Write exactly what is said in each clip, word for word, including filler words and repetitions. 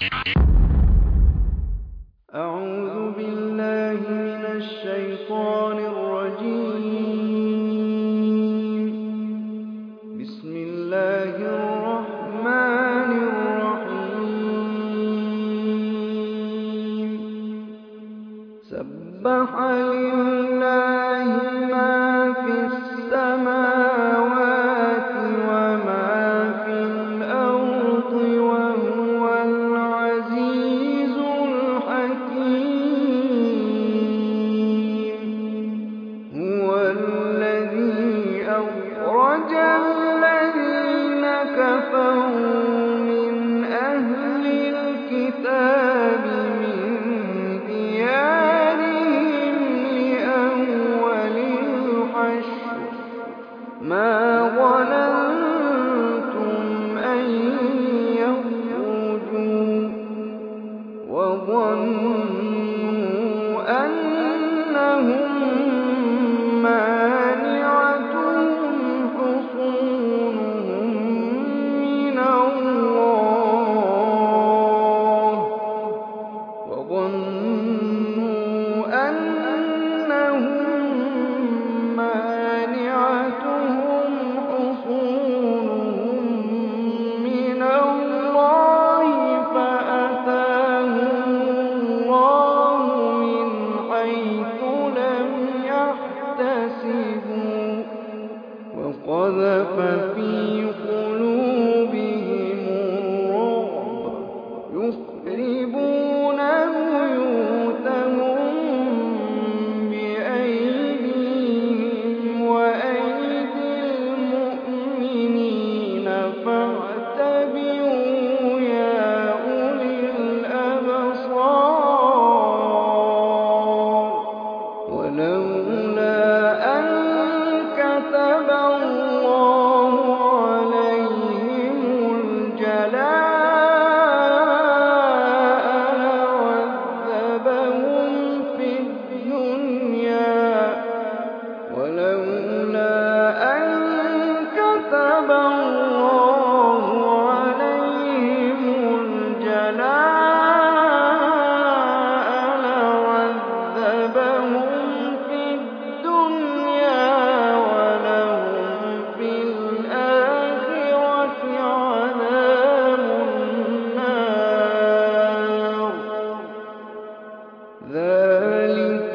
أعوذ بالله من الشيطان الرجيم. بسم الله الرحمن الرحيم. سبح لله ما في السماوات وما في الأرض وهو العزيز الحكيم. هو الذي أخرج الذين كفروا من أهل الكتاب من ديارهم لأول الحشر ما ظننتم أن يخرجوا وظنوا أنهم مانعتهم حصونهم من الله وظنوا أنهم مانعتهم حصونهم من الله فأتاهم الله من حيث لم يحتسبوا وقذف في قلوبهم الرعب يخربون بيوتهم بأيديهم وأيدي المؤمنين فاعتبروا يا أولي الأبصار. ولولا أن كتب الله عليهم الجلاء لعذبهم في الدنيا ولولا أن كتب الله عليهم الجلاء لعذبهم في الدنيا ولهم في الآخرة عذاب النار. ذلك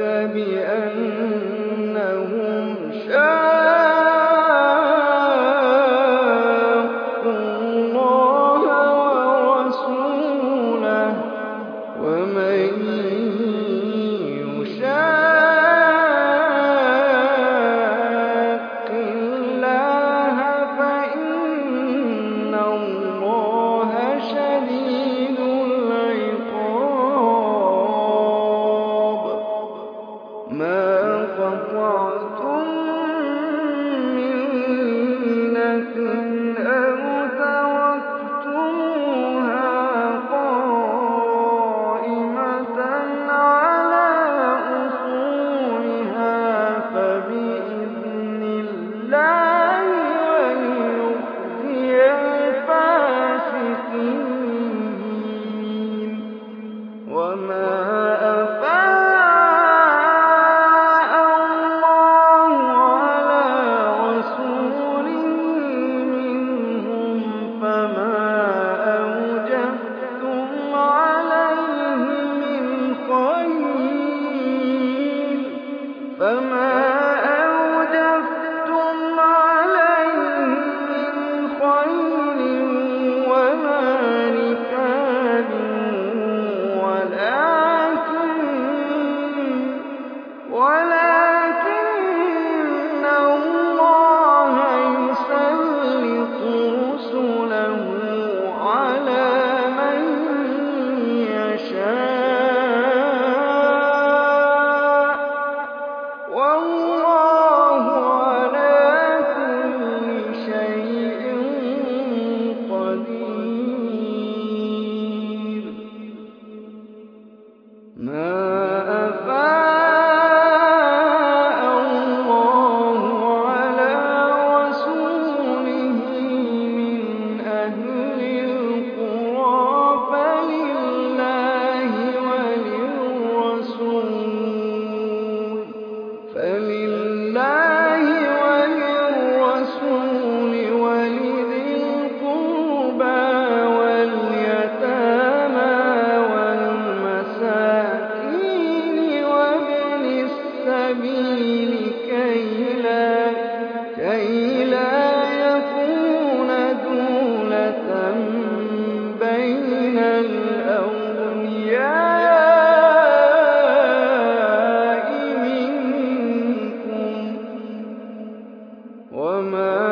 بأنهم شاقوا الله ورسوله ومن يشاق الله فإن الله شديد العقاب. ما قطعتم من لينة أو تركتموها قائمة على أصولها فبإذن الله وليخزي الفاسقين. وما أفاء الله على رسوله منهم فما أوجفتم عليه من خيل فما أوجفتم عليه من خيل ولا ركاب ولكن ولكن الله يسلط رسله على من يشاء والله على كل شيء قدير. ما أفاء الله على رسوله من أهل القرى فلله الْأَوْلِيَاءِ مِنكُمْ ۚ وَمَا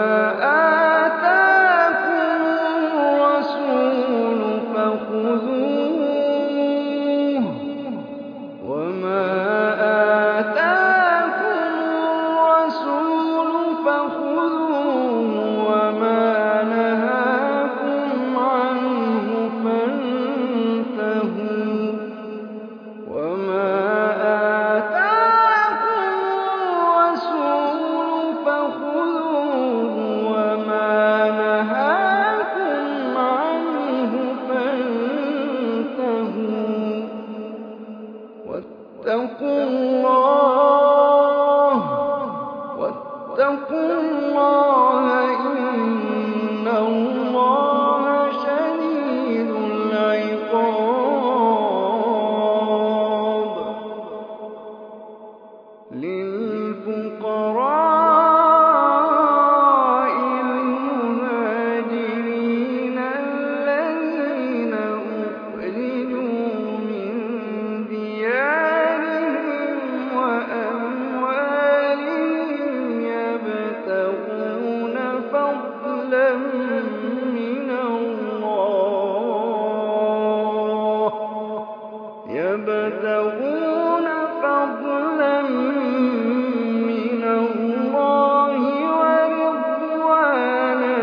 آتَاكُمُ الرَّسُولُ فَخُذُوهُ وَمَا آتَاكُمُ الرَّسُولُ فَخُذُوهُ وَمَا نَهَاكُمْ عَنْهُ فَانتَهُوا ۚ وَمَا آتَاكُمُ الرَّسُولُ فَخُذُوهُ وَمَا نَهَاكُمْ عَنْهُ فَانتَهُوا ۚ وَاتَّقُوا اللَّهَ وَاتَّقُوا اللَّهَ إِنَّ اللَّهَ شَدِيدُ الْعِقَابِ. لِلْفُقَرَاءِ الْمُهَاجِرِينَ الَّذِينَ أُخْرِجُوا مِن دِيَارِهِمْ وَأَمْوَالِهِمْ يَبْتَغُونَ فَضْلًا مِّنَ اللَّهِ يَبْتَغُونَ فَضْلًا مِّنَ اللَّهِ وَرِضْوَانًا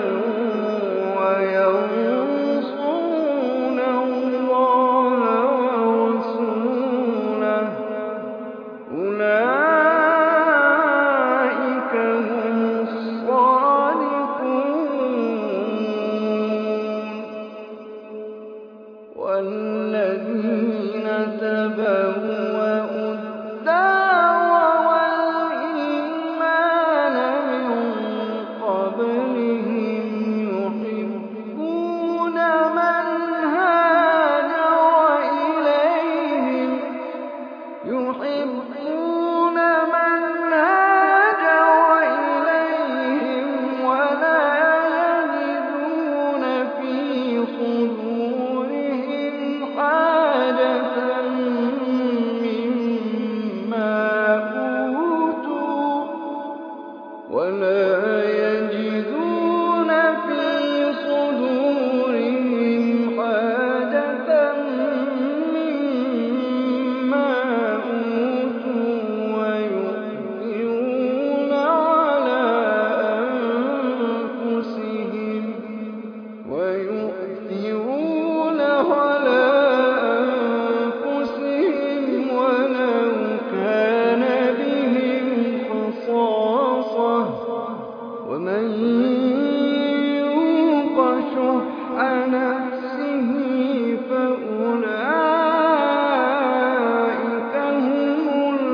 وَيَنصُرُونَ اللَّهَ وَرَسُولَهُ ۚ أُولَٰئِكَ هُمُ الصَّادِقُونَ. وَالَّذِينَ تَبَوَّءُوا الدَّارَ وَالْإِيمَانَ مِن قَبْلِهِمْ يُحِبُّونَ مَنْ هَاجَرَ إِلَيْهِمْ وَلَا يَجِدُونَ فِي صُدُورِهِمْ حَاجَةً مِّمَّا أُوتُوا وَلَا يَجِدُونَ فِي صُدُورِهِمْ حَاجَةً مِّمَّا أُوتُوا وَيُؤْثِرُونَ عَلَىٰ أَنفُسِهِمْ وَلَوْ كَانَ بِهِمْ خَصَاصَةٌ ۚ وَمَن يُوقَ شُحَّ نَفْسِهِ فَأُولَٰئِكَ هُمُ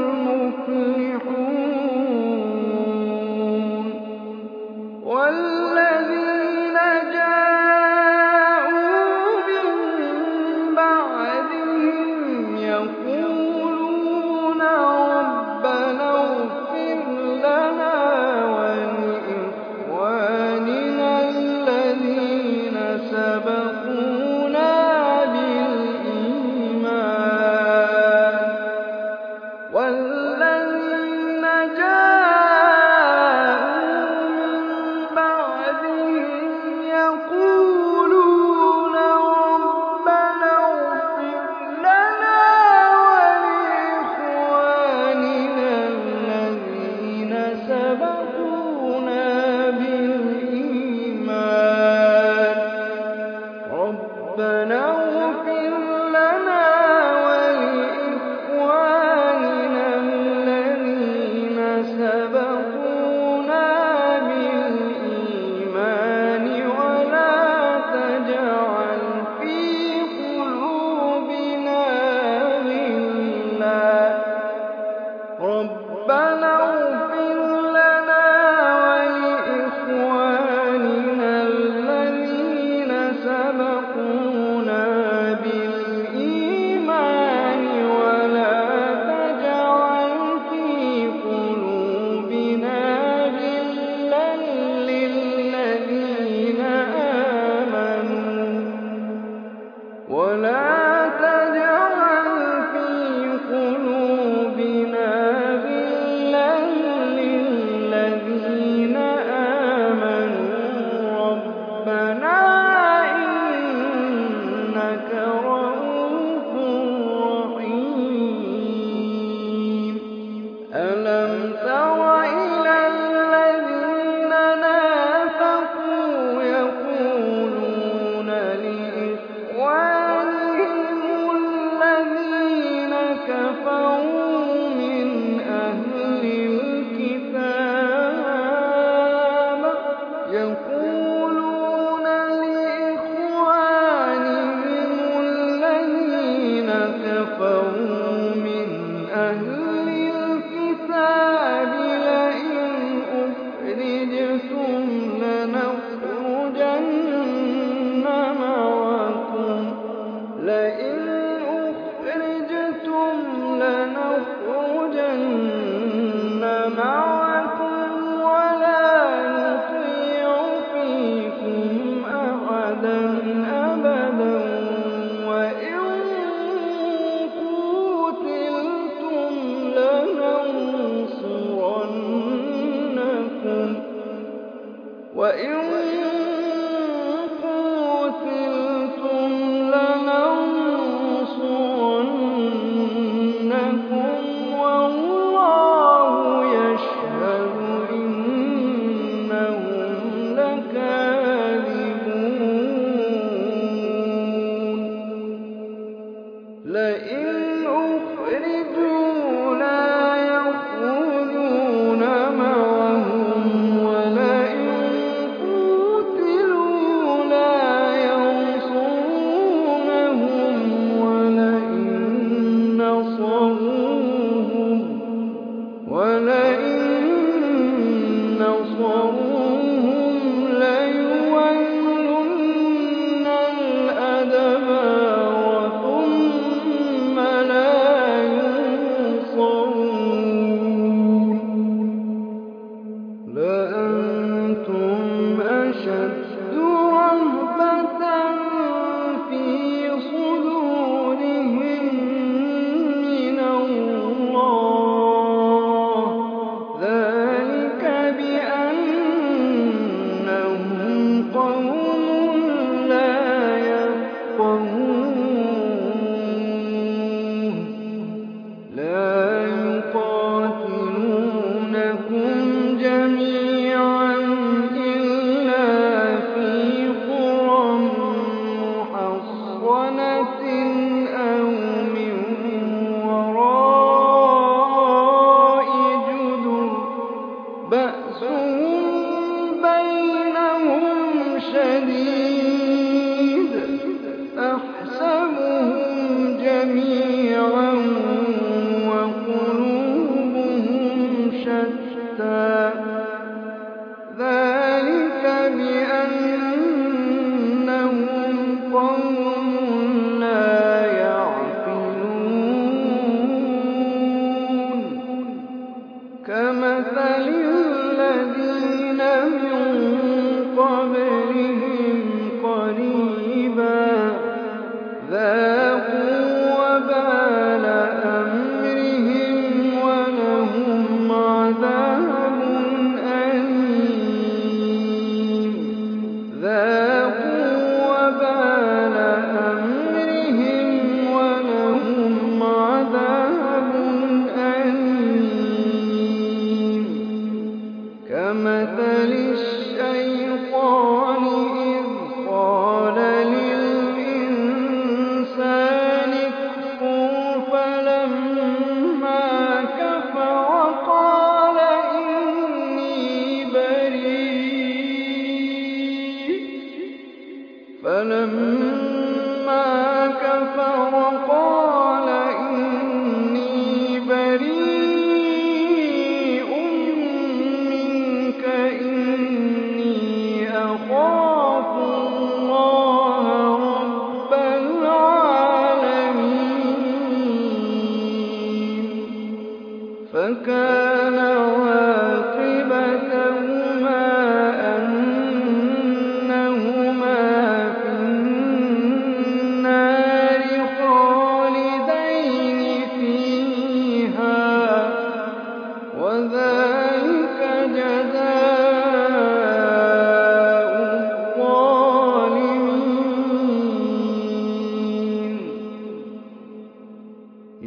الْمُفْلِحُونَ. وَالَّذِينَ جَاءُوا مِن بَعْدِهِمْ يَقُولُونَ رَبَّنَا اغْفِرْ لَنَا وَلِإِخْوَانِنَا الَّذِينَ سَبَقُونَا بِالْإِيمَانِ. وَالَّذِينَ جَاءُوا مِن بَعْدِهِمْ يَقُولُونَ رَبَّنَا اغْفِرْ لَنَا وَلِإِخْوَانِنَا الَّذِينَ سَبَقُونَا بِالْإِيمَانِ. رَبَّنَا اغْفِرْ لَنَا وَلِإِخْوَانِنَا الَّذِينَ سَبَقُونَا بِالْإِيمَانِ وَلَا تَجْعَلْ فِي قُلُوبِنَا غِلًّا رَّبَّنَا اغْفِرْ لَنَا وَلِإِخْوَانِنَا الَّذِينَ سَبَقُونَا بِالْإِيمَانِ ولا تجعل في قلوبنا غلا للذين آمنوا ربنا إنك رءوف رحيم. ألم تر إلى الذين نافقوا يقولون لإخوانهم الذين كفروا من أهل الكتاب يقولون لإخوانهم الذين كفروا من أهل الكتاب لئن أخرجتم لنخرجن معكم لئن أخرجتم لنخرجن معكم ولا نطيع فيكم أحدا أبدا وإن قوتلتم لننصرنكم وإن قوتلتم لننصرنكم والله يشهد إنهم لكاذبون. لئن أخرجوا لا يخرجون معهم ولئن قوتلوا لا ينصرونهم ولئن نصروهم ولئن نصروهم ليولن الأدبار ثم لا ينصرون. لأنتم أشد رهبة في صدورهم من الله ذلك بأنهم قوم لا يفقهون. لا يقاتلونكم جميعا إلا في قرى محصنة أو من وراء جدر بأسهم بينهم شديد تحسبهم جميعا وقلوبهم شتى ذلك بأنهم قوم لا يعقلون. كمثل الذين من قبلهم قريبا ذاقوا وبال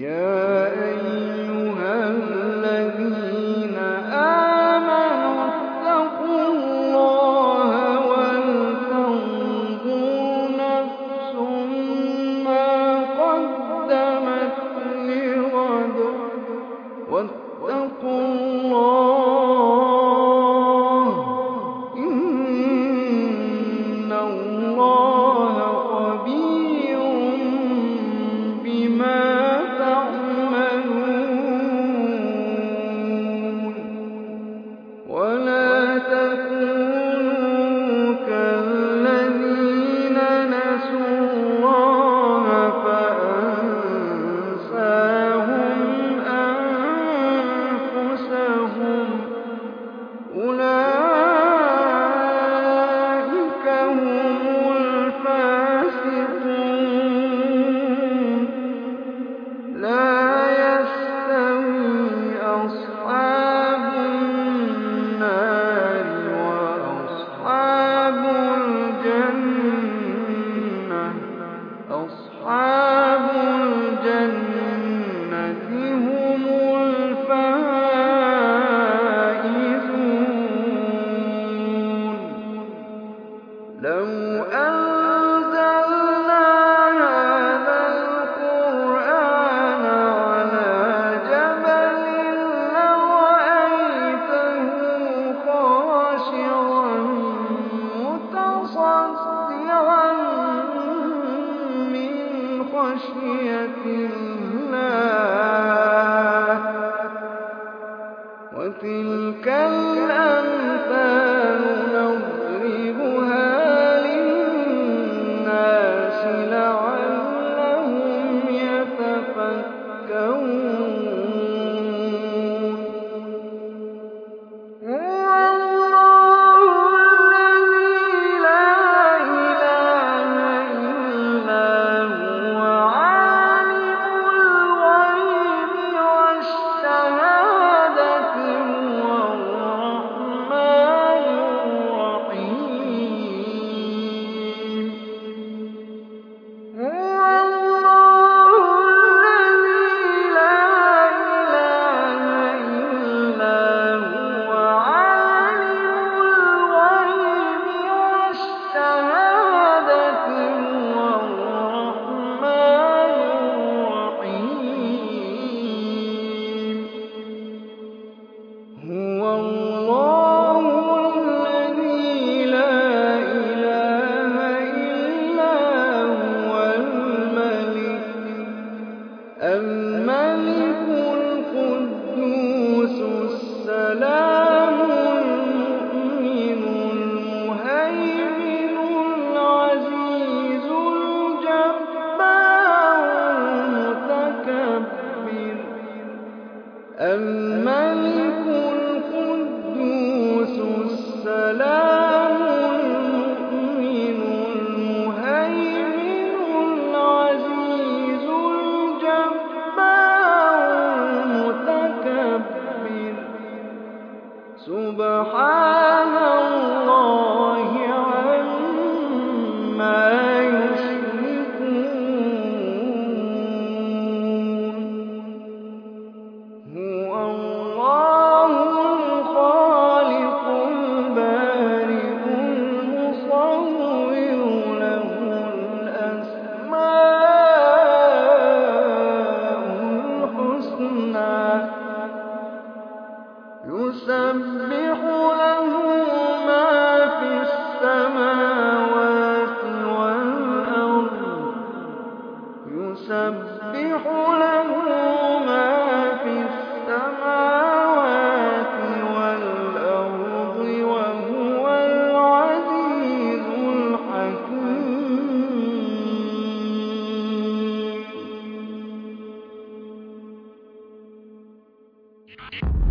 يَا أَيُّهَا الَّذِينَ آمَنُوا اتَّقُوا اللَّهَ وَلْتَنظُرْ نَفْسٌ مَّا قَدَّمَتْ لِغَدٍ ۖ وَاتَّقُوا اللَّهَ ۚ إِنَّ اللَّهَ خَبِيرٌ بِمَا تَعْمَلُونَ وَلَا تَكُونُوا كَالَّذِينَ نَسُوا اللَّهَ فَأَنسَاهُمْ أَنفُسَهُمْ ۚ أُولَٰئِكَ هُمُ الْفَاسِقُونَ. لَا يَسْتَوِي أَصْحَابُ النَّارِ وَأَصْحَابُ الْجَنَّةِ ۚ أَصْحَابُ الْجَنَّةِ هُمُ الْفَائِزُونَ. لَوْ أَنزَلْنَا هَٰذَا الْقُرْآنَ عَلَىٰ جَبَلٍ لَّرَأَيْتَهُ خَاشِعًا مُّتَصَدِّعًا مِّنْ خَشْيَةِ اللَّهِ ۚ وَتِلْكَ الْأَمْثَالُ نَضْرِبُهَا لِلنَّاسِ لَعَلَّهُمْ يَتَفَكَّرُونَ. هُوَ اللَّهُ الَّذِي لَا إِلَٰهَ إِلَّا هُوَ عَالِمُ الْغَيْبِ وَالشَّهَادَةِ هُوَ الرَّحْمَٰنُ الرَّحِيمُ. هُوَ اللَّهُ الَّذِي لَا إِلَٰهَ إِلَّا هُوَ عَالِمُ الْغَيْبِ وَالشَّهَادَةِ هُوَ الرَّحْمَٰنُ الرَّحِيمُ. هُوَ اللَّهُ الَّذِي لَا إِلَٰهَ إِلَّا هُوَ الْمَلِكُ الْقُدُّوسُ السَّلَامُ الْمُؤْمِنُ الْمُهَيْمِنُ الْعَزِيزُ الْجَبَّارُ الْمُتَكَبِّرُ. الْمَلِكُ الْقُدُّوسُ السَّلَامُ الْمُؤْمِنُ الْمُهَيْمِنُ الْعَزِيزُ الْجَبَّارُ الْمُتَكَبِّرُ. سُبْحَانَ اللَّهِ عَمَّا يُشْرِكُونَ. هُوَ اللَّهُ الْخَالِقُ الْبَارِئُ الْمُصَوِّرُ، لَهُ الْأَسْمَاءُ الْحُسْنَىٰ. يُسَبِّحُ لَهُ مَا فِي السَّمَاوَاتِ وَالْأَرْضِ يُسَبِّحُ لَهُ مَا فِي السَّمَاوَاتِ وَالْأَرْضِ وَهُوَ الْعَزِيزُ الْحَكِيمُ.